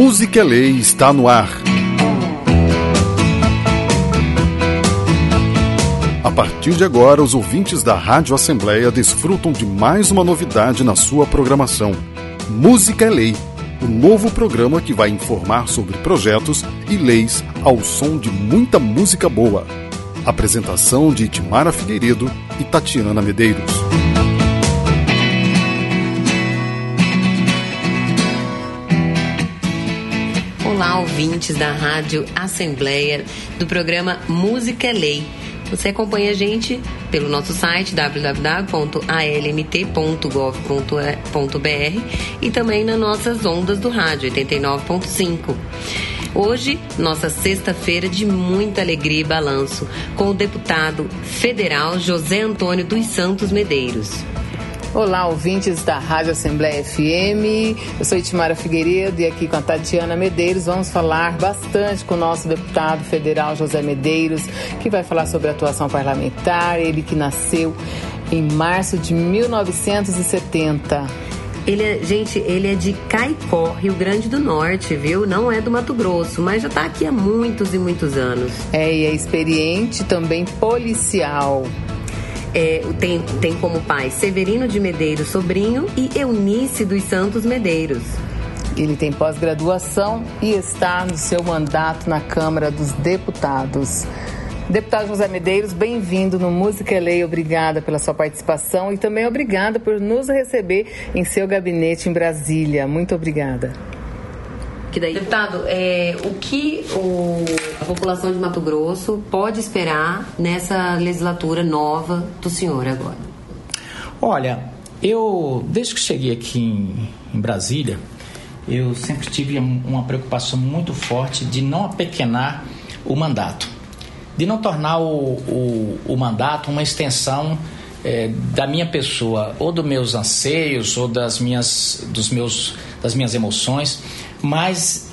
Música é Lei está no ar. A partir de agora, os ouvintes da Rádio Assembleia desfrutam de mais uma novidade na sua programação. Música é Lei, o novo programa que vai informar sobre projetos e leis ao som de muita música boa. Apresentação de Itimara Figueiredo e Tatiana Medeiros. Olá, ouvintes da Rádio Assembleia, do programa Música é Lei. Você acompanha a gente pelo nosso site www.almt.gov.br e também nas nossas ondas do rádio 89.5. Hoje, nossa sexta-feira de muita alegria e balanço, com o deputado federal José Antônio dos Santos Medeiros. Olá, ouvintes da Rádio Assembleia FM, eu sou Itimara Figueiredo e aqui com a Tatiana Medeiros vamos falar bastante com o nosso deputado federal José Medeiros, que vai falar sobre a atuação parlamentar, ele que nasceu em março de 1970. Ele é de Caicó, Rio Grande do Norte, viu? Não é do Mato Grosso, mas já está aqui há muitos e muitos anos. E é experiente também policial. Tem como pai Severino de Medeiros Sobrinho e Eunice dos Santos Medeiros. Ele tem pós-graduação e está no seu mandato na Câmara dos Deputados. Deputado José Medeiros, bem-vindo no Música é Lei. Obrigada pela sua participação e também obrigada por nos receber em seu gabinete em Brasília. Muito obrigada. Deputado, o que a população de Mato Grosso pode esperar nessa legislatura nova do senhor agora? Olha, eu, desde que cheguei aqui em Brasília, eu sempre tive uma preocupação muito forte de não apequenar o mandato, de não tornar o mandato uma extensão da minha pessoa, ou dos meus anseios, ou das minhas emoções, mas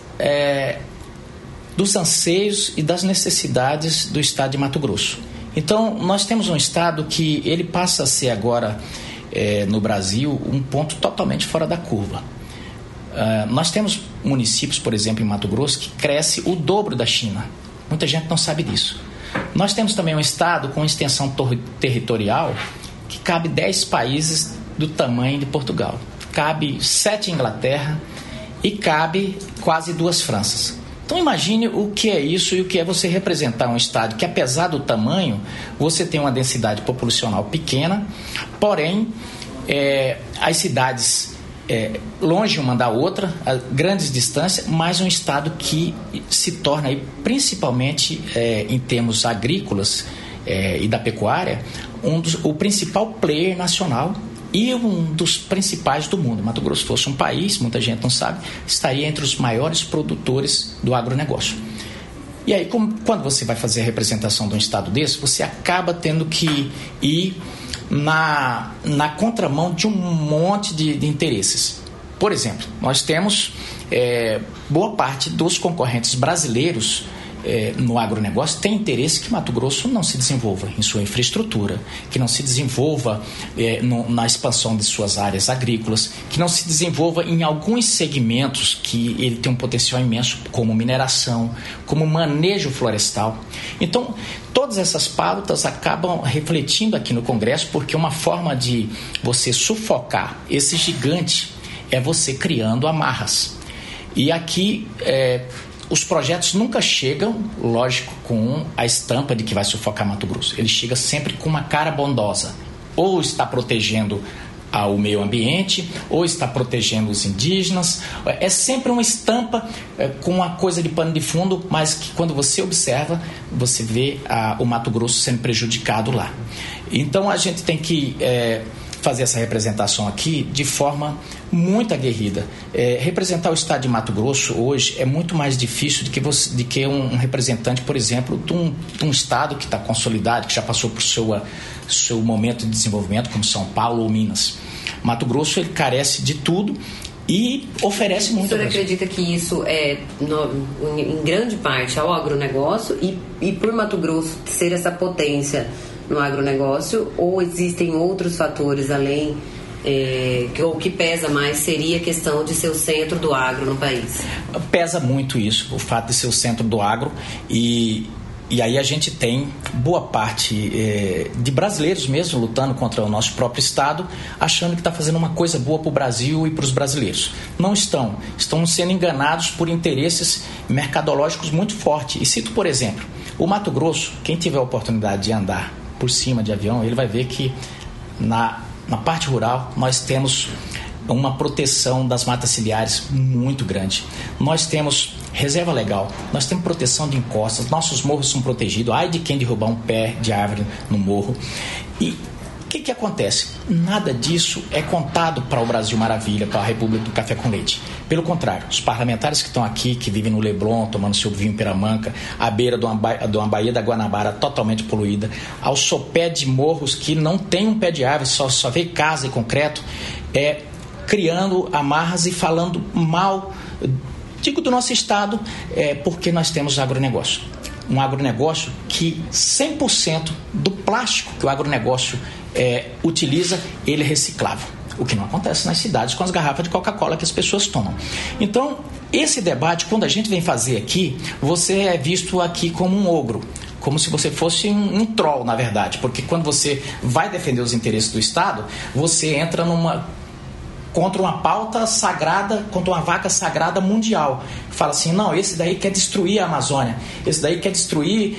dos anseios e das necessidades do estado de Mato Grosso. Então, nós temos um estado que ele passa a ser agora, no Brasil, um ponto totalmente fora da curva. Nós temos municípios, por exemplo, em Mato Grosso, que cresce o dobro da China. Muita gente não sabe disso. Nós temos também um estado com extensão territorial que cabe 10 países do tamanho de Portugal. Cabe 7 Inglaterra e cabe quase 2 Franças. Então imagine o que é isso e o que é você representar um estado que, apesar do tamanho, você tem uma densidade populacional pequena, porém as cidades longe uma da outra, a grandes distâncias, mas um estado que se torna, aí, principalmente em termos agrícolas e da pecuária, o principal player nacional e um dos principais do mundo. Mato Grosso fosse um país, muita gente não sabe, estaria entre os maiores produtores do agronegócio. E aí, quando você vai fazer a representação de um estado desse, você acaba tendo que ir na contramão de um monte de interesses. Por exemplo, nós temos boa parte dos concorrentes brasileiros no agronegócio tem interesse que Mato Grosso não se desenvolva em sua infraestrutura, que não se desenvolva na expansão de suas áreas agrícolas, que não se desenvolva em alguns segmentos que ele tem um potencial imenso, como mineração, como manejo florestal. Então, todas essas pautas acabam refletindo aqui no Congresso, porque uma forma de você sufocar esse gigante é você criando amarras. E aqui os projetos nunca chegam, lógico, com a estampa de que vai sufocar Mato Grosso. Ele chega sempre com uma cara bondosa. Ou está protegendo o meio ambiente, ou está protegendo os indígenas. É sempre uma estampa com uma coisa de pano de fundo, mas que quando você observa, você vê o Mato Grosso sendo prejudicado lá. Então a gente tem que fazer essa representação aqui de forma muito aguerrida. Representar o estado de Mato Grosso hoje é muito mais difícil do que um representante, por exemplo, de um estado que está consolidado, que já passou por seu momento de desenvolvimento, como São Paulo ou Minas. Mato Grosso, ele carece de tudo e oferece muito. O senhor acredita que isso em grande parte, ao agronegócio e por Mato Grosso ser essa potência no agronegócio, ou existem outros fatores além o que pesa mais seria a questão de ser o centro do agro no país? Pesa muito isso, o fato de ser o centro do agro, e aí a gente tem boa parte de brasileiros mesmo lutando contra o nosso próprio Estado, achando que está fazendo uma coisa boa para o Brasil e para os brasileiros. Não estão sendo enganados por interesses mercadológicos muito fortes. E cito, por exemplo, o Mato Grosso. Quem tiver a oportunidade de andar por cima de avião, ele vai ver que na parte rural nós temos uma proteção das matas ciliares muito grande. Nós temos reserva legal, nós temos proteção de encostas, nossos morros são protegidos. Ai de quem derrubar um pé de árvore no morro. E o que acontece? Nada disso é contado para o Brasil Maravilha, para a República do Café com Leite. Pelo contrário, os parlamentares que estão aqui, que vivem no Leblon, tomando seu vinho em Peramanca, à beira de uma baía da Guanabara totalmente poluída, ao sopé de morros que não tem um pé de árvore, só vê casa e concreto, criando amarras e falando mal, digo, do nosso Estado, porque nós temos agronegócio. Um agronegócio que 100% do plástico que o agronegócio utiliza, ele é reciclável. O que não acontece nas cidades com as garrafas de Coca-Cola que as pessoas tomam. Então, esse debate, quando a gente vem fazer aqui, você é visto aqui como um ogro, como se você fosse um troll, na verdade. Porque quando você vai defender os interesses do Estado, você entra contra uma pauta sagrada, contra uma vaca sagrada mundial. Fala assim, não, esse daí quer destruir a Amazônia, esse daí quer destruir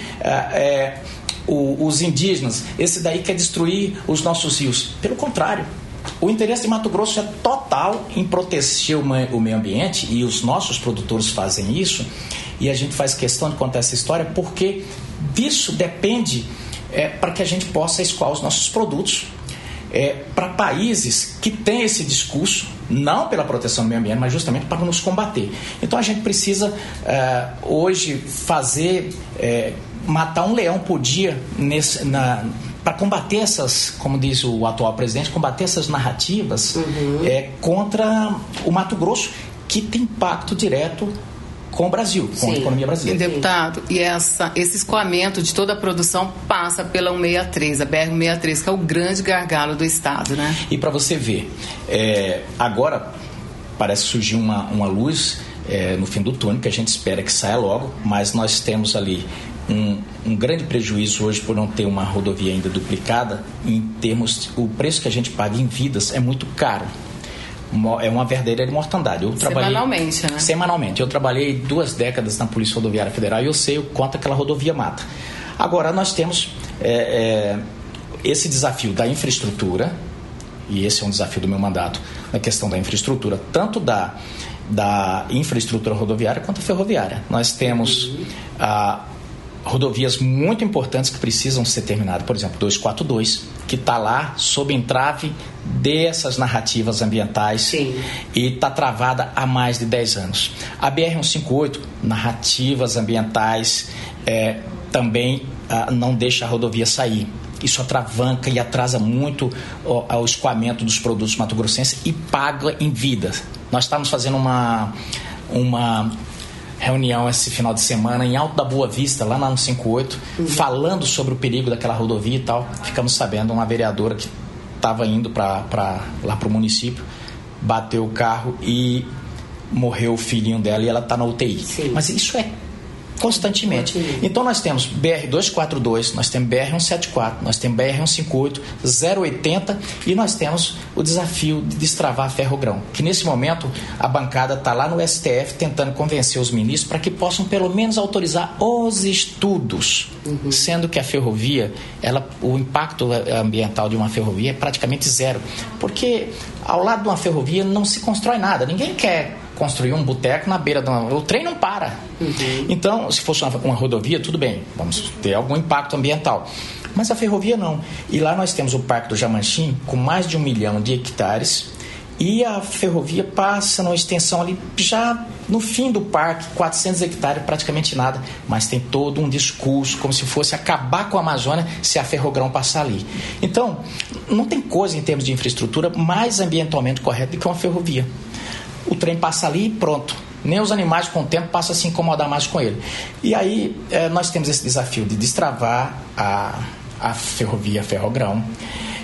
os indígenas, esse daí quer destruir os nossos rios. Pelo contrário, o interesse de Mato Grosso é total em proteger o meio ambiente, e os nossos produtores fazem isso, e a gente faz questão de contar essa história porque disso depende para que a gente possa escoar os nossos produtos para países que têm esse discurso, não pela proteção do meio ambiente, mas justamente para nos combater. Então a gente precisa hoje matar um leão por dia para combater essas, como diz o atual presidente, combater essas narrativas contra o Mato Grosso, que tem impacto direto com o Brasil, com a economia brasileira. Deputado, e esse escoamento de toda a produção passa pela 163, a BR-163, que é o grande gargalo do Estado, né? E para você ver, agora parece surgir uma luz no fim do túnel, que a gente espera que saia logo, mas nós temos ali um grande prejuízo hoje por não ter uma rodovia ainda duplicada. Em termos, o preço que a gente paga em vidas é muito caro. É uma verdadeira mortandade. Semanalmente, né? Semanalmente. Eu trabalhei 2 décadas na Polícia Rodoviária Federal e eu sei o quanto aquela rodovia mata. Agora, nós temos esse desafio da infraestrutura, e esse é um desafio do meu mandato, na questão da infraestrutura, tanto da infraestrutura rodoviária quanto a ferroviária. Nós temos rodovias muito importantes que precisam ser terminadas, por exemplo, 242, que está lá sob entrave dessas narrativas ambientais. Sim. E está travada há mais de 10 anos. A BR-158, narrativas ambientais, também não deixa a rodovia sair. Isso atravanca e atrasa muito o escoamento dos produtos mato-grossenses e paga em vida. Nós estamos fazendo uma reunião esse final de semana em Alto da Boa Vista, lá na 158, falando sobre o perigo daquela rodovia e tal. Ficamos sabendo, uma vereadora que estava indo lá para o município, bateu o carro e morreu o filhinho dela, e ela está na UTI. Sim. Mas isso é constantemente. Então nós temos BR-242, nós temos BR-174, nós temos BR-158, 080, e nós temos o desafio de destravar a Ferrogrão, que nesse momento a bancada está lá no STF tentando convencer os ministros para que possam pelo menos autorizar os estudos, sendo que a ferrovia, o impacto ambiental de uma ferrovia é praticamente zero, porque ao lado de uma ferrovia não se constrói nada, ninguém quer construir um boteco na beira o trem não para. Então, se fosse uma rodovia, tudo bem, vamos ter algum impacto ambiental, mas a ferrovia não. E lá nós temos o Parque do Jamanchim, com mais de 1 milhão de hectares, e a ferrovia passa numa extensão ali, já no fim do parque, 400 hectares, praticamente nada, mas tem todo um discurso, como se fosse acabar com a Amazônia se a Ferrogrão passar ali. Então, não tem coisa em termos de infraestrutura mais ambientalmente correta do que uma ferrovia. O trem passa ali e pronto. Nem os animais com o tempo passam a se incomodar mais com ele. E aí nós temos esse desafio de destravar a ferrovia Ferrogrão.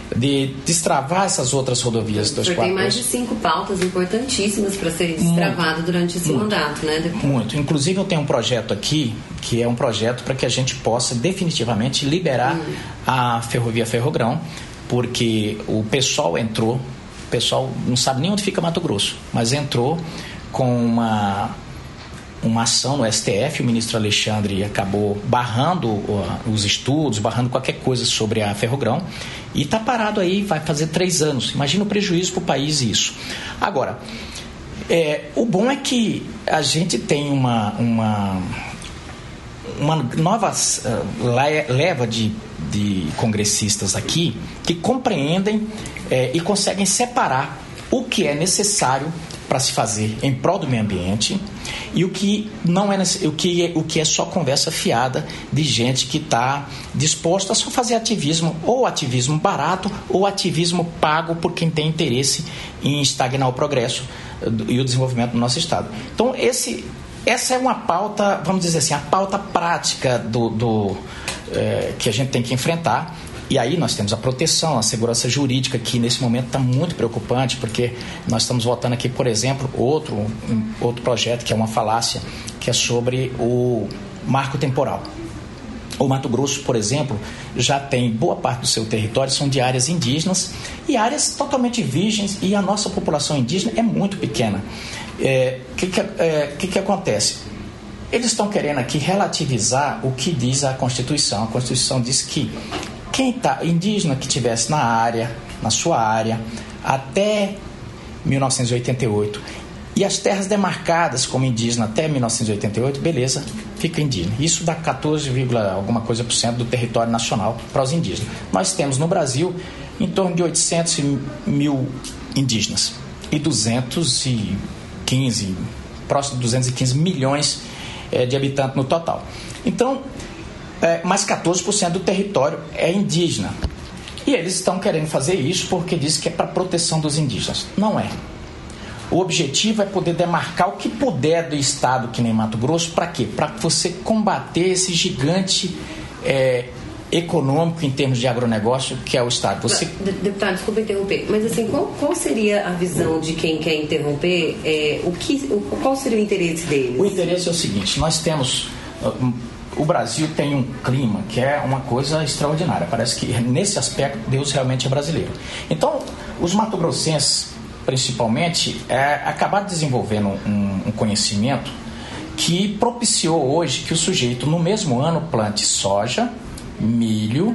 de destravar essas outras rodovias 242. Tem mais de 5 pautas importantíssimas para serem destravadas durante esse mandato, né, deputado? Muito. Inclusive, eu tenho um projeto aqui, que é um projeto para que a gente possa definitivamente liberar a ferrovia Ferrogrão, porque o pessoal entrou, o pessoal não sabe nem onde fica Mato Grosso, mas entrou com uma ação no STF. O ministro Alexandre acabou barrando os estudos, barrando qualquer coisa sobre a Ferrogrão, e está parado aí, vai fazer 3 anos. Imagina o prejuízo para o país isso. Agora, o bom é que a gente tem uma nova leva de congressistas aqui que compreendem e conseguem separar o que é necessário para se fazer em prol do meio ambiente e o que não é, o que é só conversa fiada de gente que está disposta a só fazer ativismo, ou ativismo barato ou ativismo pago por quem tem interesse em estagnar o progresso e o desenvolvimento do nosso estado. Então essa é uma pauta, vamos dizer assim, a pauta prática que a gente tem que enfrentar. E aí nós temos a proteção, a segurança jurídica, que nesse momento está muito preocupante, porque nós estamos votando aqui, por exemplo, outro projeto que é uma falácia, que é sobre o marco temporal. O Mato Grosso, por exemplo, já tem boa parte do seu território, são de áreas indígenas e áreas totalmente virgens, e a nossa população indígena é muito pequena. Que acontece? Eles estão querendo aqui relativizar o que diz a Constituição. A Constituição diz que quem indígena que estivesse na sua área, até 1988, e as terras demarcadas como indígena até 1988, beleza, fica indígena. Isso dá 14, alguma coisa por cento do território nacional para os indígenas. Nós temos no Brasil em torno de 800 mil indígenas e 215, próximo de 215 milhões de habitantes no total. Então, mais 14% do território é indígena. E eles estão querendo fazer isso porque diz que é para proteção dos indígenas. Não é. O objetivo é poder demarcar o que puder do estado, que nem Mato Grosso. Para quê? Para você combater esse gigante econômico em termos de agronegócio que é o estado. Deputado, desculpa interromper, mas assim, qual seria a visão de quem quer interromper? Qual seria o interesse deles? O interesse é o seguinte: nós temos... O Brasil tem um clima que é uma coisa extraordinária. Parece que nesse aspecto Deus realmente é brasileiro. Então, os mato-grossenses, principalmente, acabaram desenvolvendo um conhecimento que propiciou hoje que o sujeito, no mesmo ano, plante soja, milho,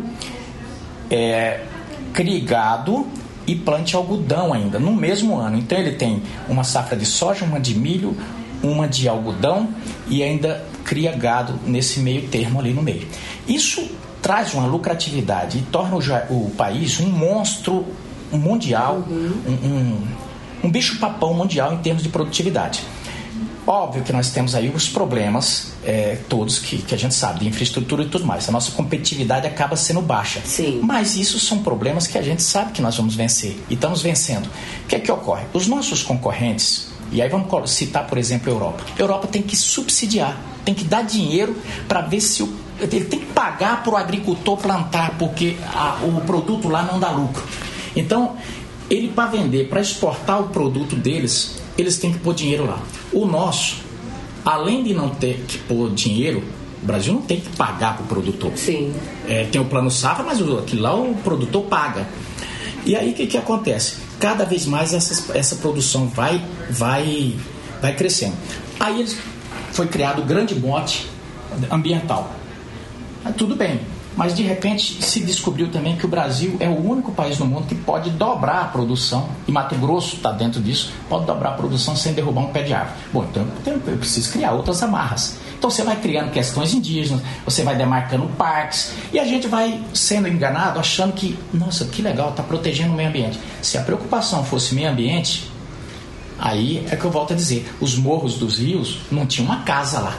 crie gado e plante algodão ainda, no mesmo ano. Então, ele tem uma safra de soja, uma de milho, uma de algodão e ainda cria gado nesse meio termo ali no meio. Isso traz uma lucratividade e torna o país um monstro mundial, um bicho-papão mundial em termos de produtividade. Óbvio que nós temos aí os problemas todos que a gente sabe, de infraestrutura e tudo mais. A nossa competitividade acaba sendo baixa. Sim. Mas isso são problemas que a gente sabe que nós vamos vencer e estamos vencendo. O que é que ocorre? Os nossos concorrentes, e aí vamos citar, por exemplo, a Europa. A Europa tem que subsidiar, tem que dar dinheiro para ver se ele tem que pagar para o agricultor plantar, porque o produto lá não dá lucro. Então, ele para vender, para exportar o produto deles, eles têm que pôr dinheiro lá. O nosso, além de não ter que pôr dinheiro, o Brasil não tem que pagar para o produtor. Sim. Tem o plano safra, mas aquilo lá o produtor paga. E aí o que acontece? Cada vez mais essa produção vai crescendo. Aí foi criado o grande mote ambiental. Tudo bem, mas de repente se descobriu também que o Brasil é o único país no mundo que pode dobrar a produção, e Mato Grosso está dentro disso, pode dobrar a produção sem derrubar um pé de árvore. Bom, então eu preciso criar outras amarras. Então você vai criando questões indígenas, você vai demarcando parques, e a gente vai sendo enganado achando que, nossa, que legal, está protegendo o meio ambiente. Se a preocupação fosse meio ambiente, aí é que eu volto a dizer, os morros dos rios não tinham uma casa lá.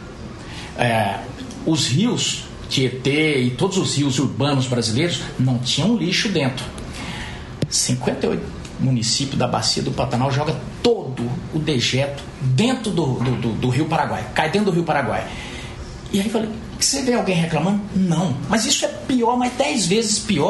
Os rios Tietê e todos os rios urbanos brasileiros não tinham lixo dentro. 58 municípios da bacia do Pantanal joga todo o dejeto dentro do Rio Paraguai, cai dentro do Rio Paraguai. E aí falei, você vê alguém reclamando? Não, mas isso é pior, mas 10 vezes pior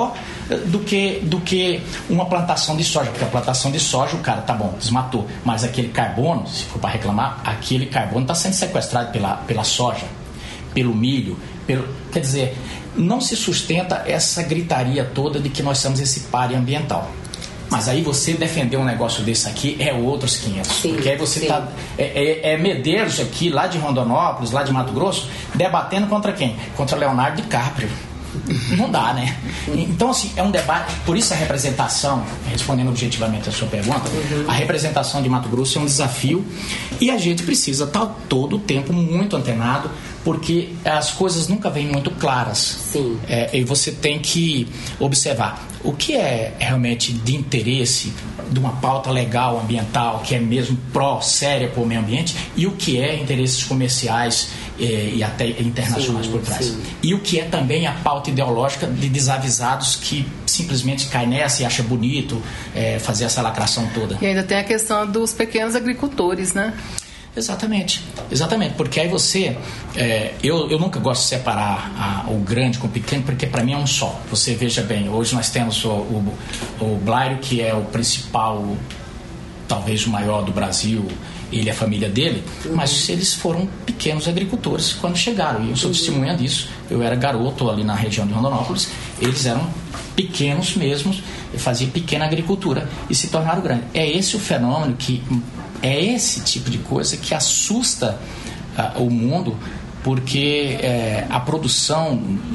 do que uma plantação de soja, porque a plantação de soja, o cara, tá bom, desmatou, mas aquele carbono, se for para reclamar, aquele carbono está sendo sequestrado pela soja, pelo milho, quer dizer, não se sustenta essa gritaria toda de que nós somos esse páreo ambiental. Mas aí você defender um negócio desse aqui é outros 500. Sim, porque aí você está... Medeiros aqui, lá de Rondonópolis, lá de Mato Grosso, debatendo contra quem? Contra Leonardo DiCaprio. Não dá, né? Então, assim, é um debate. Por isso a representação, respondendo objetivamente a sua pergunta, a representação de Mato Grosso é um desafio e a gente precisa estar todo o tempo muito antenado, porque as coisas nunca vêm muito claras. Sim. E você tem que observar o que é realmente de interesse de uma pauta legal, ambiental, que é mesmo séria para o meio ambiente, e o que é interesses comerciais e até internacionais por trás. Sim. E o que é também a pauta ideológica de desavisados que simplesmente cai nessa e acha bonito fazer essa lacração toda. E ainda tem a questão dos pequenos agricultores, né? Exatamente, porque aí você, eu nunca gosto de separar o grande com o pequeno, porque para mim é um só. Você veja bem, hoje nós temos o Blairo, que é o principal, talvez o maior do Brasil, ele e a família dele, mas eles foram pequenos agricultores quando chegaram, e eu sou testemunha disso. Eu era garoto ali na região de Rondonópolis, eles eram pequenos mesmo, faziam pequena agricultura e se tornaram grandes. É esse o fenômeno é esse tipo de coisa que assusta o mundo, porque a produção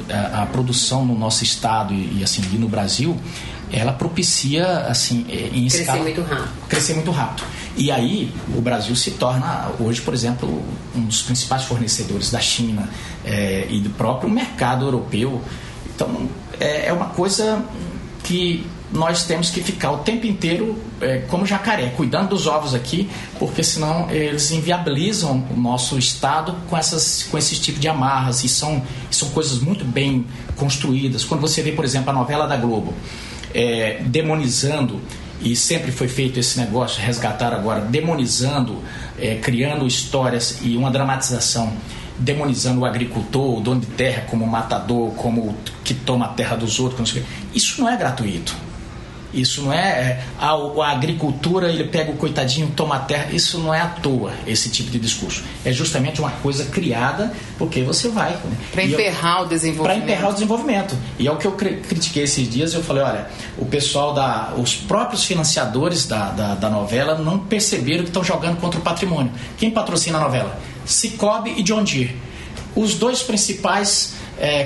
no nosso estado e no Brasil, ela propicia assim, em escala, crescer muito rápido. E aí o Brasil se torna hoje, por exemplo, um dos principais fornecedores da China e do próprio mercado europeu. Então é uma coisa que nós temos que ficar o tempo inteiro como jacaré, cuidando dos ovos aqui, porque senão eles inviabilizam o nosso estado com esse tipo de amarras, e são coisas muito bem construídas. Quando você vê, por exemplo, a novela da Globo demonizando, e sempre foi feito esse negócio, resgatar agora, demonizando, criando histórias e uma dramatização, demonizando o agricultor, o dono de terra como matador, como que toma a terra dos outros. Isso não é gratuito. Isso não é a agricultura, ele pega o coitadinho, toma a terra. Isso não é à toa, esse tipo de discurso. É justamente uma coisa criada porque você vai para emperrar o desenvolvimento. E é o que eu critiquei esses dias. Eu falei, olha, o pessoal os próprios financiadores da novela não perceberam que estão jogando contra o patrimônio. Quem patrocina a novela? Cicobi e John Deere, os dois principais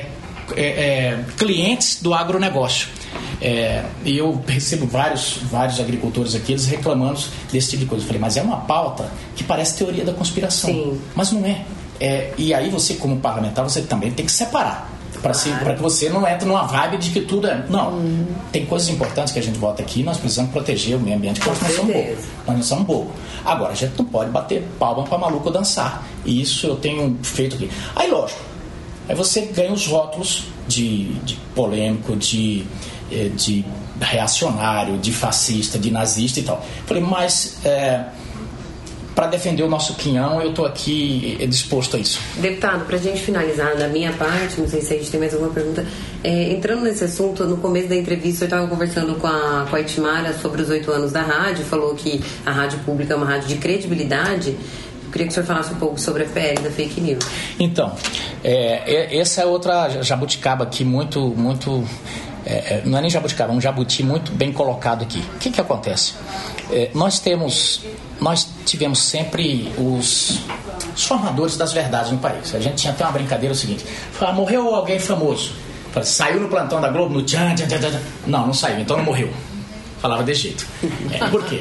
clientes do agronegócio. E eu recebo vários agricultores aqui, eles reclamando desse tipo de coisa. Eu falei, mas é uma pauta que parece teoria da conspiração. Sim. Mas não é. E aí você, como parlamentar, você também tem que separar, para que você não entre numa vibe de que tudo é... Não, tem coisas importantes que a gente vota aqui, nós precisamos proteger o meio ambiente, porque nós não somos bobo. Agora, a gente não pode bater palma para maluco dançar, e isso eu tenho feito aqui. Aí, lógico, aí você ganha os rótulos de polêmico, de reacionário, de fascista, de nazista e tal. Falei, mas para defender o nosso quinhão, eu estou aqui disposto a isso. Deputado, para a gente finalizar da minha parte, não sei se a gente tem mais alguma pergunta, entrando nesse assunto, no começo da entrevista eu estava conversando com a Itmara sobre os 8 anos da rádio, falou que a rádio pública é uma rádio de credibilidade. Eu queria que o senhor falasse um pouco sobre a PL da fake news. Então, essa é outra jabuticaba aqui muito... não é nem jabuticaba, é um jabuti muito bem colocado aqui. O que acontece? Nós tivemos sempre os formadores das verdades no país. A gente tinha até uma brincadeira, o seguinte: morreu alguém famoso, saiu no plantão da Globo, no tchan. Não saiu, então não morreu. Falava desse jeito. Por quê?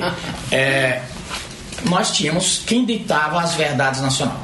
Nós tínhamos quem ditava as verdades nacionais.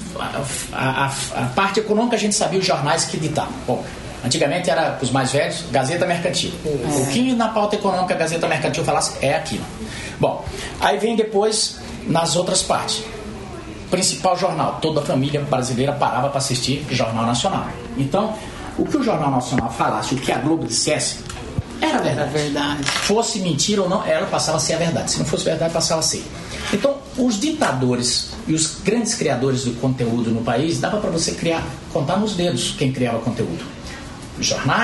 A parte econômica a gente sabia os jornais que ditavam. Bom, antigamente era, os mais velhos, Gazeta Mercantil. O que na pauta econômica a Gazeta Mercantil falasse é aquilo. Bom, aí vem depois nas outras partes. Principal jornal, toda a família brasileira parava para assistir Jornal Nacional. Então, o que o Jornal Nacional falasse, o que a Globo dissesse, era verdade. Fosse mentira ou não, ela passava a ser a verdade. Se não fosse verdade, passava a ser. Então, os ditadores e os grandes criadores do conteúdo no país, dava para você contar nos dedos quem criava conteúdo. Os jornais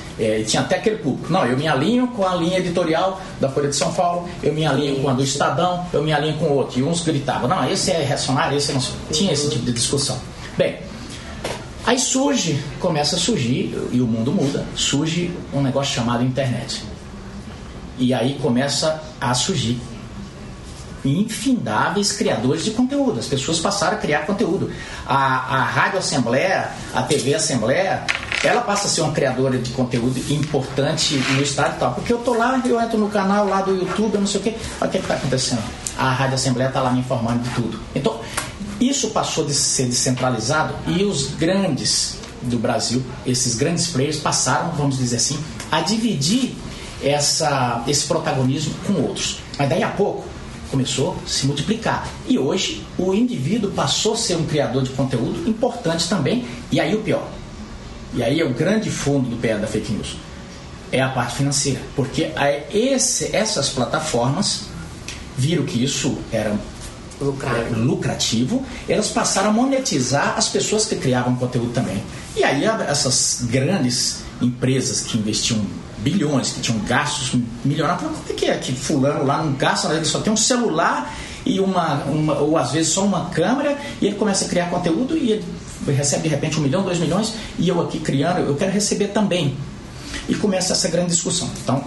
Tinha até aquele público. Não, eu me alinho com a linha editorial da Folha de São Paulo, eu me alinho com a do Estadão, eu me alinho com o outro. E uns gritavam, não, esse é reacionário, esse não. Tinha esse tipo de discussão. Bem, aí começa a surgir, e o mundo muda, surge um negócio chamado internet. E aí começa a surgir infindáveis criadores de conteúdo. As pessoas passaram a criar conteúdo. A Rádio Assembleia, a TV Assembleia, ela passa a ser uma criadora de conteúdo importante no estado e tal. Porque eu tô lá, eu entro no canal lá do YouTube, eu não sei o quê. Olha o que está acontecendo. A Rádio Assembleia está lá me informando de tudo. Então, isso passou de ser descentralizado e os grandes do Brasil, esses grandes players, passaram, vamos dizer assim, a dividir esse protagonismo com outros. Mas daí a pouco começou a se multiplicar. E hoje o indivíduo passou a ser um criador de conteúdo importante também. E aí o pior. E aí é o grande fundo do pé da fake news. É a parte financeira. Porque essas plataformas viram que isso era lucrativo, elas passaram a monetizar as pessoas que criavam conteúdo também. E aí essas grandes empresas que investiam bilhões, que tinham gastos milionários, por que é que fulano lá não gasta, ele só tem um celular e ou às vezes só uma câmera, e ele começa a criar conteúdo e ele recebe de repente 1 milhão, 2 milhões, e eu aqui criando, eu quero receber também. E começa essa grande discussão. Então,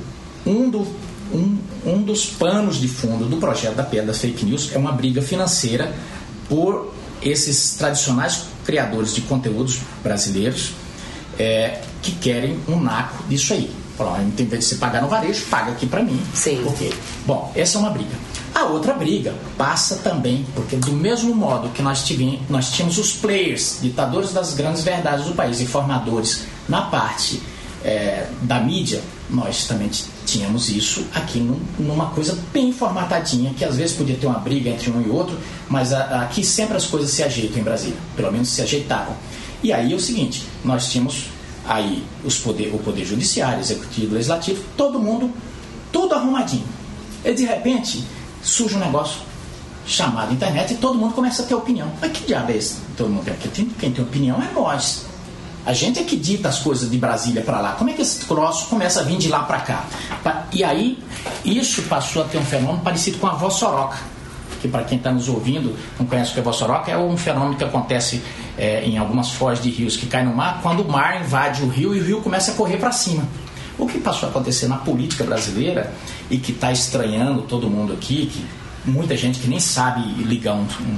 um dos panos de fundo do projeto da Pedra das Fake News é uma briga financeira por esses tradicionais criadores de conteúdos brasileiros que querem um naco disso aí. Em vez de você pagar no varejo, paga aqui para mim. Sim. Porque, bom, essa é uma briga. A outra briga passa também, porque do mesmo modo que nós tínhamos os players, ditadores das grandes verdades do país, informadores na parte da mídia, nós também tínhamos isso aqui numa coisa bem formatadinha, que às vezes podia ter uma briga entre um e outro, mas aqui sempre as coisas se ajeitam em Brasília, pelo menos se ajeitavam. E aí é o seguinte, nós tínhamos aí o poder judiciário, executivo, legislativo, todo mundo, tudo arrumadinho. E de repente surge um negócio chamado internet e todo mundo começa a ter opinião. Mas que diabo é esse? Todo mundo quem tem opinião é nós. A gente é que dita as coisas de Brasília para lá. Como é que esse troço começa a vir de lá para cá? E aí, isso passou a ter um fenômeno parecido com a vossoroca, que para quem está nos ouvindo não conhece o que é vossoroca, é um fenômeno que acontece em algumas foz de rios que caem no mar, quando o mar invade o rio e o rio começa a correr para cima. O que passou a acontecer na política brasileira e que está estranhando todo mundo aqui, que muita gente que nem sabe ligar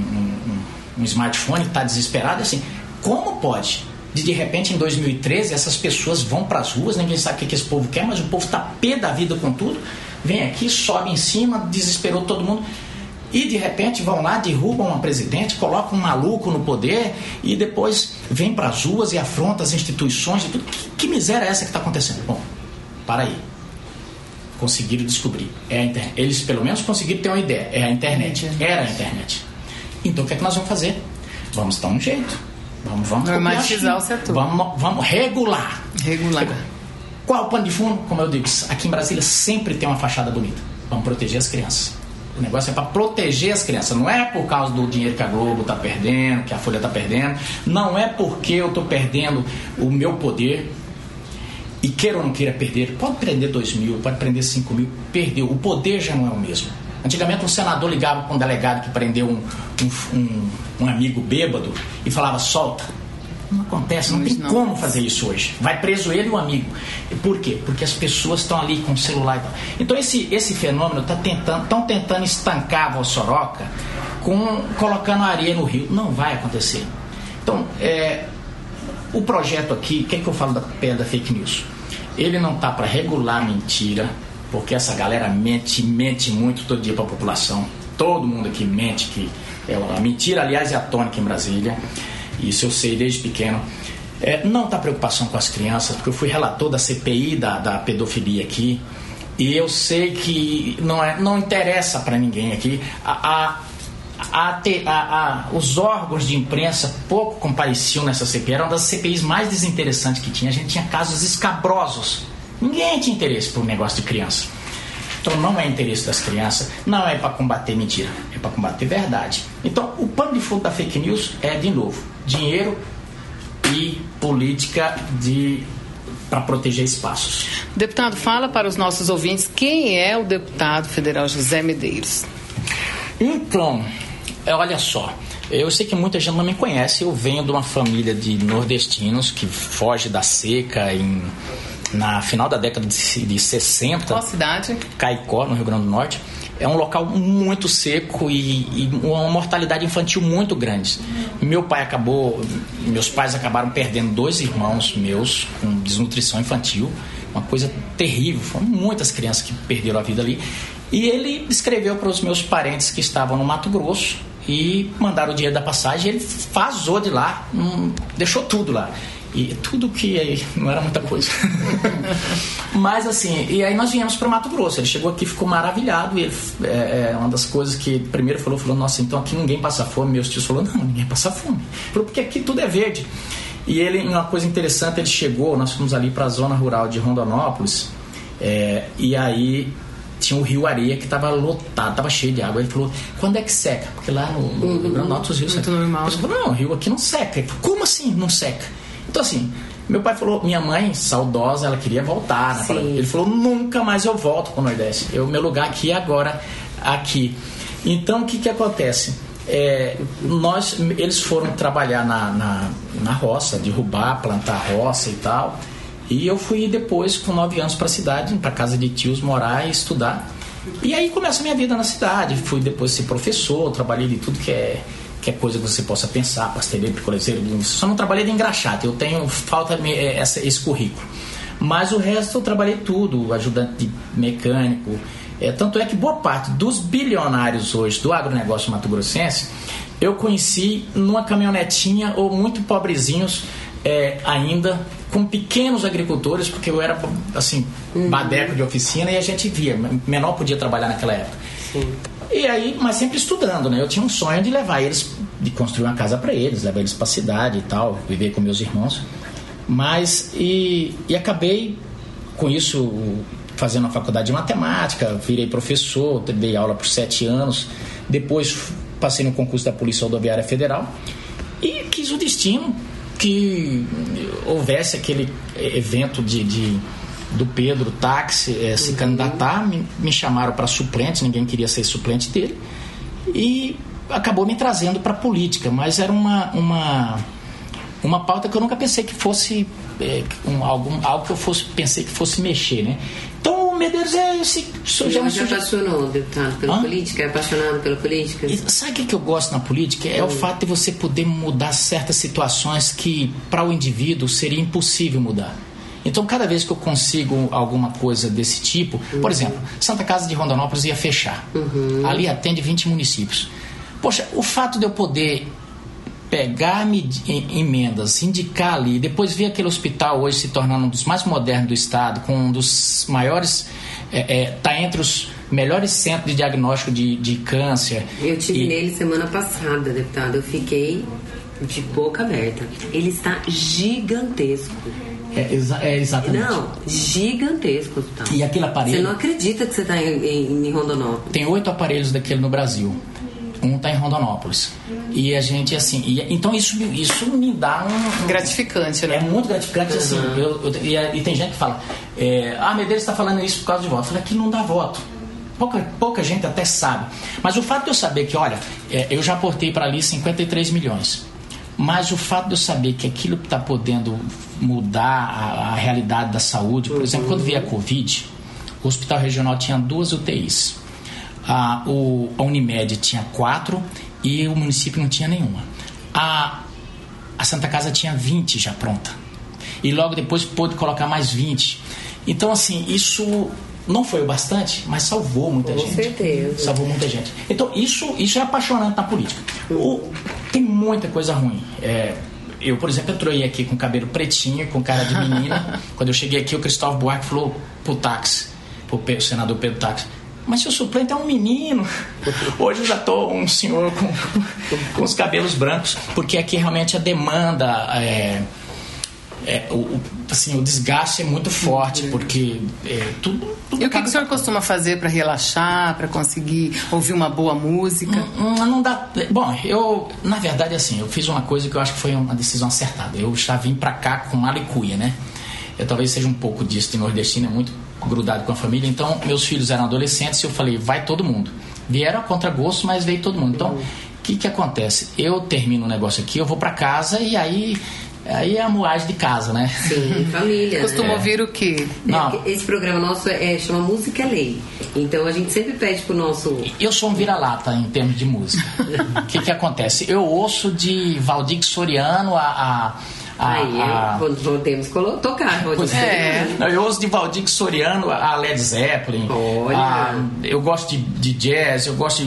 um smartphone está desesperado, assim, como pode? De repente, em 2013, essas pessoas vão para as ruas, ninguém sabe o que esse povo quer, mas o povo está pé da vida com tudo, vem aqui, sobe em cima, desesperou todo mundo, e de repente vão lá, derrubam uma presidente, colocam um maluco no poder, e depois vem para as ruas e afronta as instituições e tudo. Que miséria é essa que está acontecendo? Bom, para aí. Conseguiram descobrir. É a internet. Eles pelo menos conseguiram ter uma ideia. É a internet. Era a internet. Então o que é que nós vamos fazer? Vamos dar um jeito. Vamos normatizar o setor. Vamos regular. Qual o pano de fundo? Como eu digo, aqui em Brasília sempre tem uma fachada bonita. Vamos proteger as crianças. O negócio é para proteger as crianças. Não é por causa do dinheiro que a Globo está perdendo, que a Folha está perdendo. Não é porque eu estou perdendo o meu poder. E queira ou não queira perder, pode prender 2 mil, pode prender 5 mil. Perdeu. O poder já não é o mesmo. Antigamente um senador ligava para um delegado que prendeu um amigo bêbado e falava, solta. Não acontece, não tem como fazer isso hoje. Vai preso ele e o amigo. Por quê? Porque as pessoas estão ali com o celular e tal. Então esse fenômeno estão tentando estancar a vossoroca colocando areia no rio. Não vai acontecer. Então, o projeto aqui, o que é que eu falo da Pedra Fake News? Ele não está para regular mentira, porque essa galera mente muito todo dia para a população. Todo mundo aqui mente, que a mentira, aliás, é a tônica em Brasília. Isso eu sei desde pequeno. Não está preocupação com as crianças, porque eu fui relator da CPI da pedofilia aqui, e eu sei que não interessa para ninguém aqui. Os órgãos de imprensa pouco compareciam nessa CPI. Era uma das CPIs mais desinteressantes que tinha. A gente tinha casos escabrosos. Ninguém tinha interesse por um negócio de criança. Então não é interesse das crianças, não é para combater mentira, é para combater verdade. Então o pano de fundo da fake news é, de novo, dinheiro e política de para proteger espaços. Deputado, fala para os nossos ouvintes quem é o deputado federal José Medeiros. Então, olha só, eu sei que muita gente não me conhece, eu venho de uma família de nordestinos que foge da seca na final da década de 60. Qual cidade? Caicó, no Rio Grande do Norte. É um local muito seco e uma mortalidade infantil muito grande. Meus pais acabaram perdendo 2 irmãos meus com desnutrição infantil, uma coisa terrível, foram muitas crianças que perderam a vida ali. E ele escreveu para os meus parentes que estavam no Mato Grosso e mandaram o dinheiro da passagem. Ele vazou de lá, deixou tudo lá. E tudo que não era muita coisa. Mas assim, e aí nós viemos para o Mato Grosso. Ele chegou aqui, ficou maravilhado. E ele, uma das coisas que ele primeiro falou, nossa, então aqui ninguém passa fome. Meus tios falaram, não, ninguém passa fome. Falou, porque aqui tudo é verde. E ele, uma coisa interessante, ele chegou, nós fomos ali para a zona rural de Rondonópolis, e aí tinha o Rio Areia que estava lotado, estava cheio de água. Ele falou, quando é que seca? Porque lá no Rio Grande do Norte os rios secam. Ele falou, não, o rio aqui não seca. Ele falou, como assim não seca? Então assim, meu pai falou, minha mãe, saudosa, ela queria voltar, né? Ele falou, nunca mais eu volto para o Nordeste. Meu lugar aqui é agora, aqui. Então o que acontece? Eles foram trabalhar na roça, derrubar, plantar roça e tal. E eu fui depois, com 9 anos, para a cidade, para casa de tios, morar e estudar. E aí começa a minha vida na cidade. Fui depois ser professor, trabalhei de tudo que é coisa que você possa pensar, pasteleiro, picolezeiro. Só não trabalhei de engraxate, eu tenho falta esse currículo. Mas o resto eu trabalhei tudo, ajudante de mecânico. Tanto é que boa parte dos bilionários hoje do agronegócio mato-grossense eu conheci numa caminhonetinha ou muito pobrezinhos ainda, com pequenos agricultores, porque eu era assim, badeco de oficina e a gente via, menor podia trabalhar naquela época. Sim. E aí, mas sempre estudando, né? Eu tinha um sonho de levar eles, de construir uma casa para eles, levar eles para a cidade e tal, viver com meus irmãos. Mas, e acabei com isso fazendo a faculdade de matemática, virei professor, dei aula por 7 anos, depois passei no concurso da Polícia Rodoviária Federal e quis o destino que houvesse aquele evento do Pedro Táxi se candidatar. Me chamaram para suplente, ninguém queria ser suplente dele, e acabou me trazendo para a política, mas era uma pauta que eu nunca pensei que fosse algo que eu pensei que fosse mexer, né? Então o Medeiros esse sujeito. Você apaixonou, deputado, pela política? É apaixonado pela política? Sabe o que eu gosto na política? É o fato de você poder mudar certas situações que para o indivíduo seria impossível mudar. Então, cada vez que eu consigo alguma coisa desse tipo, por exemplo, Santa Casa de Rondonópolis ia fechar. Ali atende 20 municípios. Poxa, o fato de eu poder pegar emendas, indicar ali, depois ver aquele hospital hoje se tornando um dos mais modernos do estado, com um dos maiores, está entre os melhores centros de diagnóstico de câncer. Eu tive nele semana passada, deputado, eu fiquei de boca aberta. Ele está gigantesco. Exatamente. Não, gigantesco. Tá. E aquele aparelho... Você não acredita que você está em Rondonópolis? Tem 8 aparelhos daquele no Brasil. Um está em Rondonópolis. E a gente, assim... então isso me dá um... Gratificante, né? É muito gratificante, assim. E tem gente que fala... Medeiros está falando isso por causa de voto. Eu falei, aqui não dá voto. Pouca gente até sabe. Mas o fato de eu saber que, olha... eu já aportei para ali 53 milhões. Mas o fato de eu saber que aquilo está podendo mudar a realidade da saúde... Por exemplo, quando veio a Covid, o Hospital Regional tinha 2 UTIs. A Unimed tinha 4 e o município não tinha nenhuma. A Santa Casa tinha 20 já pronta. E logo depois pôde colocar mais 20. Então, assim, isso não foi o bastante, mas salvou muita gente. Com certeza. Salvou muita gente. Então, isso é apaixonante na política. Tem muita coisa ruim. Eu, por exemplo, entrei aqui com cabelo pretinho, com cara de menina. Quando eu cheguei aqui, o Cristóvão Buarque falou pro senador Pedro Táxi: mas seu suplente é um menino. Hoje eu já estou um senhor com os cabelos brancos, porque aqui realmente a demanda, o desgaste é muito forte, porque tudo e o que o senhor costuma fazer para relaxar, para conseguir ouvir uma boa música? Não dá. Bom, na verdade, assim, eu fiz uma coisa que eu acho que foi uma decisão acertada. Eu já vim para cá com mala e cuia, né? eu talvez seja um pouco disso de nordestino, é muito grudado com a família. Então, meus filhos eram adolescentes e eu falei, vai todo mundo. Vieram a contragosto, mas veio todo mundo. Então, o que acontece? Eu termino um negócio aqui, eu vou para casa e aí é a moagem de casa, né? Sim, família. Costuma ouvir o quê? Esse programa nosso chama Música é Lei. Então a gente sempre pede pro nosso... Eu sou um vira-lata em termos de música. O que acontece? Eu ouço de Valdir Soriano podemos tocar Valdir Soriano. Eu ouço de Valdir Soriano a Led Zeppelin. Eu gosto de jazz, eu gosto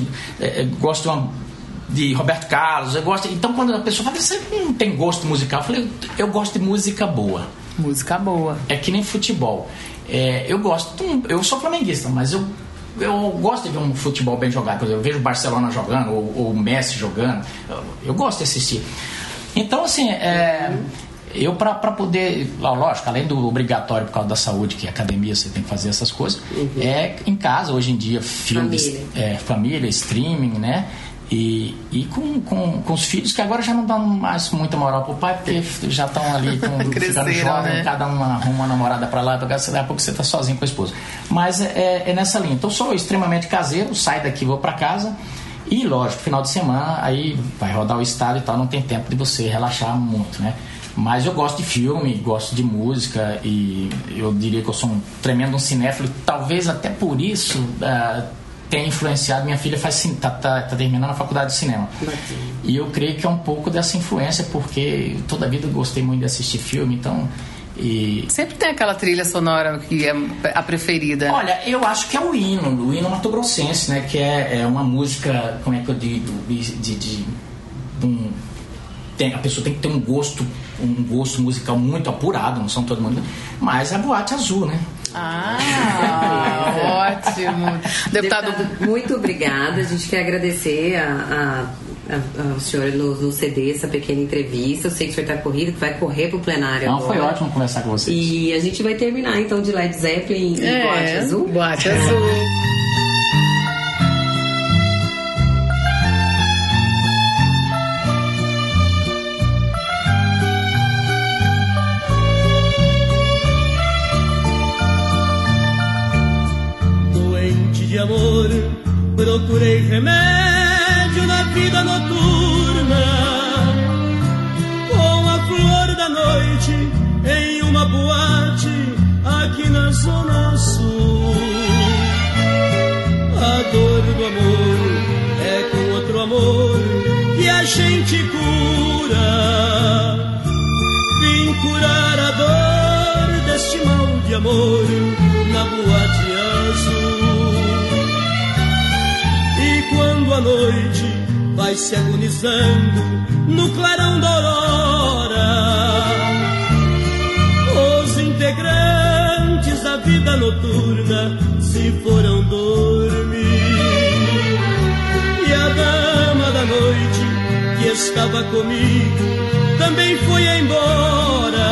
de Roberto Carlos, eu gosto. Então quando a pessoa fala, você não tem gosto musical, eu falei, eu gosto de música boa. Música boa. É que nem futebol. Eu sou flamenguista, mas eu gosto de ver um futebol bem jogado. Por exemplo, eu vejo o Barcelona jogando ou o Messi jogando. Eu gosto de assistir. Então, assim, eu para poder, lógico, além do obrigatório por causa da saúde, que é academia, você tem que fazer essas coisas, em casa, hoje em dia, família, streaming, né? E com os filhos que agora já não dão mais muita moral pro pai, porque já estão ali ficando jovem, né? Cada um arruma uma namorada pra lá, daqui a pouco você tá sozinho com a esposa. Mas é nessa linha. Então sou extremamente caseiro, saio daqui, vou pra casa. E lógico, final de semana aí vai rodar o estado e tal, não tem tempo de você relaxar muito, né? Mas eu gosto de filme, gosto de música e eu diria que eu sou um tremendo cinéfilo, talvez até por isso tem influenciado. Minha filha tá terminando a faculdade de cinema. E eu creio que é um pouco dessa influência, porque toda a vida eu gostei muito de assistir filme, então... Sempre tem aquela trilha sonora que é a preferida. Olha, eu acho que é o hino mato-grossense, né? Que é uma música, como é que eu digo, a pessoa tem que ter um gosto musical muito apurado, não são todo mundo, mas a Boate Azul, né? Ótimo. Deputado, muito obrigada. A gente quer agradecer ao senhor nos ceder essa pequena entrevista. Eu sei que o senhor está corrido, que vai correr para o plenário agora. Foi ótimo conversar com vocês. E a gente vai terminar então de Led Zeppelin e Boate Azul. Boate Azul. De amor, procurei remédio na vida noturna, com a flor da noite em uma boate aqui na Zona Sul. A dor do amor é com outro amor que a gente cura. Vim curar a dor deste mal de amor na Boate Azul. Quando a noite vai se agonizando no clarão da aurora, os integrantes da vida noturna se foram dormir. E a dama da noite que estava comigo também foi embora.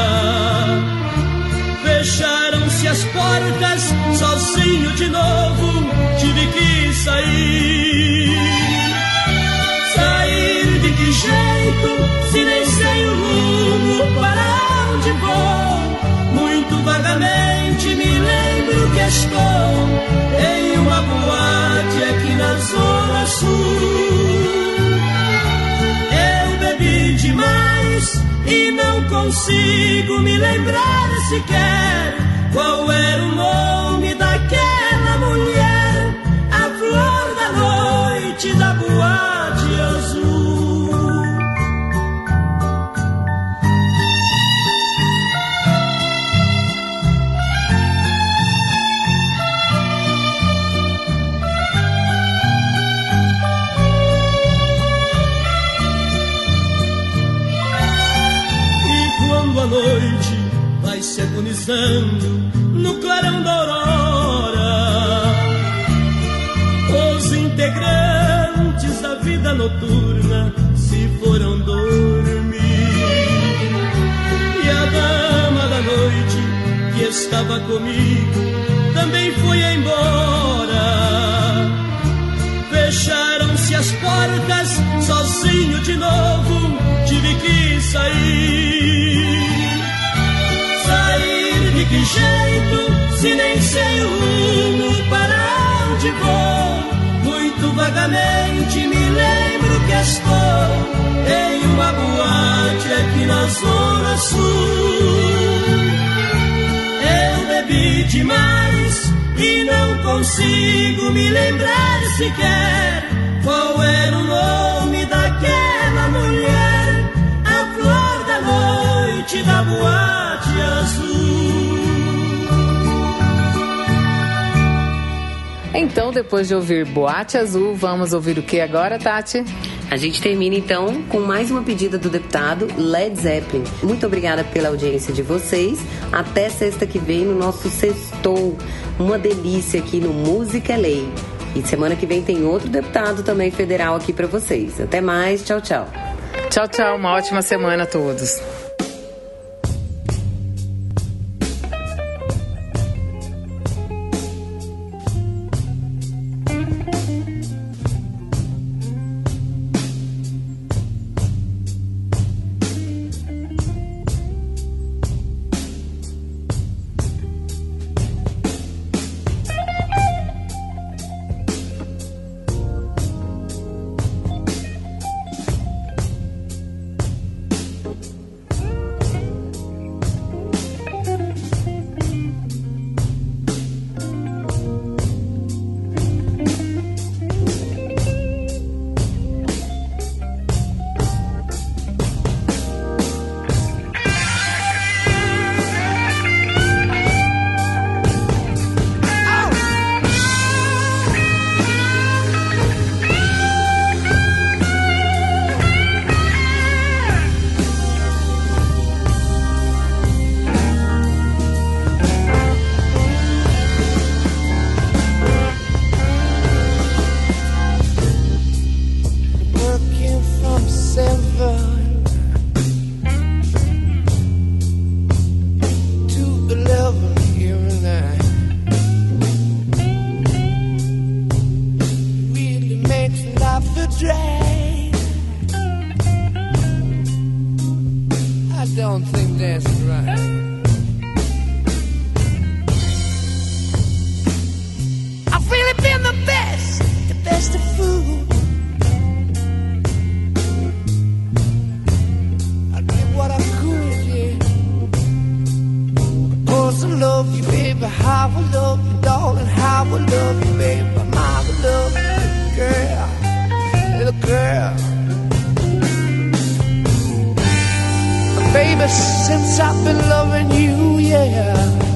Fecharam-se as portas, sozinho de novo tive que sair. Sair de que jeito, se nem sei o rumo para onde vou? Muito vagamente me lembro que estou em uma boate aqui na Zona Sul. Eu bebi demais e não consigo me lembrar sequer qual era o nome daquela mulher, a flor da noite da Boate Azul. E quando a noite vai se agonizando no clarão da aurora, os integrantes da vida noturna se foram dormir. E a dama da noite que estava comigo também foi embora. Fecharam-se as portas, sozinho de novo tive que sair. Sair que jeito, se nem sei o rumo para onde vou. Muito vagamente me lembro que estou em uma boate aqui na Zona Sul. Eu bebi demais e não consigo me lembrar sequer qual era o nome daquela mulher, a flor da noite da boate azul. Então, depois de ouvir Boate Azul, vamos ouvir o que agora, Tati? A gente termina então com mais uma pedida do deputado Led Zeppelin. Muito obrigada pela audiência de vocês. Até sexta que vem no nosso Sextou. Uma delícia aqui no Música é Lei. E semana que vem tem outro deputado também federal aqui para vocês. Até mais, tchau, tchau. Tchau, tchau. Uma ótima semana a todos. don't think that's right. I've really been the best of food. I did what I could, yeah. Of course I love you, baby, how I love you, darling, how I love you, baby, how I love you, little girl. Baby, since I've been loving you, yeah,